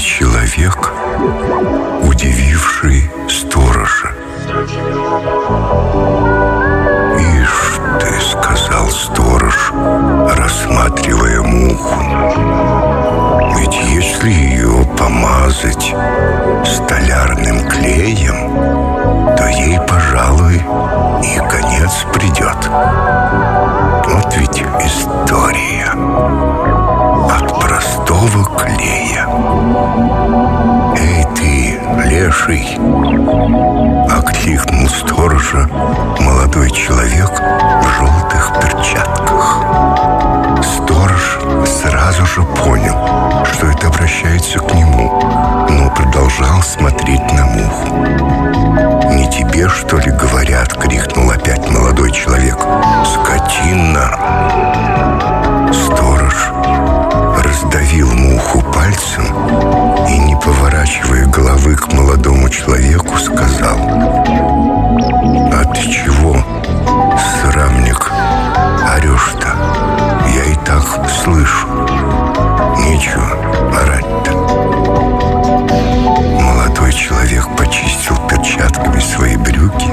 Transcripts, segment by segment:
человек, удививший сторожа. «Ишь ты», — сказал сторож, рассматривая муху, «ведь если ее помазать столярным клеем, то ей, пожалуй, и конец придет. Вот ведь история от простого клея». «Эй ты, леший!» — окликнул сторожа молодой человек в желтых перчатках. Сторож сразу же понял, что это обращается к нему, но продолжал смотреть на муху. «Не тебе, что ли, говорят?» — крикнул опять молодой человек. «Скотина!» Сторож раздавил муху пальцем и, не поворачивая головы к молодому человеку, сказал: «А ты чего, срамник, орешь-то? Я и так слышу. Нечего орать-то». Молодой человек почистил перчатками свои брюки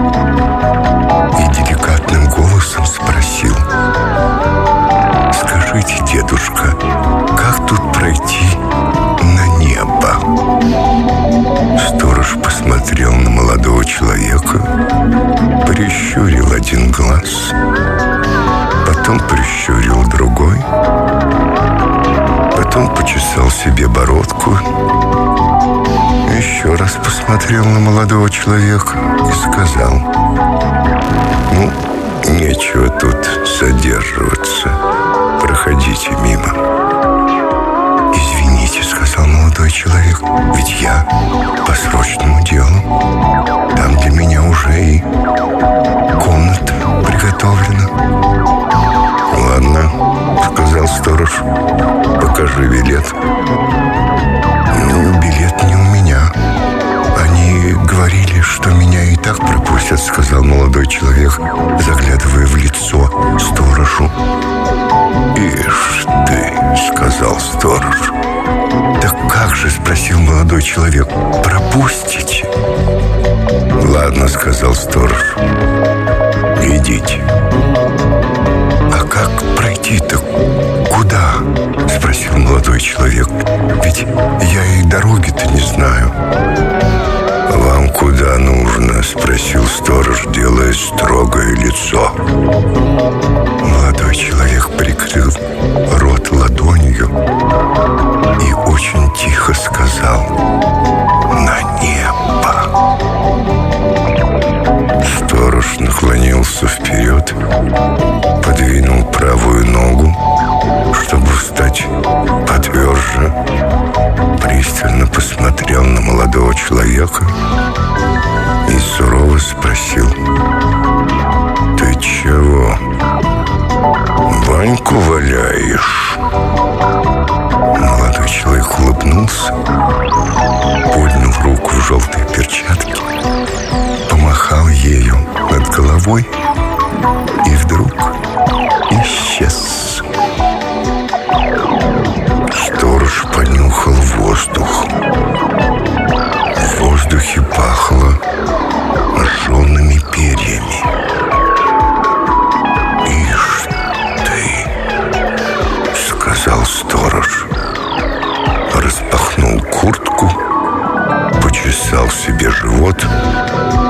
и деликатным голосом спросил: «Скажите, дедушка, как тут пройти на небо?» Сторож посмотрел на молодого человека, прищурил один глаз, потом прищурил другой, потом почесал себе бородку, еще раз посмотрел на молодого человека и сказал: «Ну, нечего тут задерживаться. Проходите мимо». «Извините», — сказал молодой человек, «ведь я по срочному делу. Там для меня уже и комната приготовлена». «Ладно», — сказал сторож, «покажи билет». «Ну, билет не у меня. Они говорили, что меня и так пропустят», — сказал молодой человек, заглядывая в лицо сторожу. «Ишь ты», — сказал сторож. «Так как же?» — спросил молодой человек. «Пропустите?» «Ладно», — сказал сторож, «идите». «А как пройти-то? Куда?» — спросил молодой человек. «Ведь я и дороги-то не знаю». «Вам куда нужно?» — спросил сторож, делая строгое лицо. Молодой человек прикрыл рот ладонью и очень тихо сказал: «На небо». Сторож наклонился вперед, подвинул правую ногу, чтобы встать потверже, пристально посмотрел на молодого человека и сурово спросил: «Ты чего, баньку валяешь?» Молодой человек улыбнулся, поднял руку в желтой перчатке, помахал ею над головой и вдруг исчез. Сторож понюхал воздух. В воздухе пахло жжеными перьями. «Ишь ты», — сказал сторож, распахнул куртку, почесал себе живот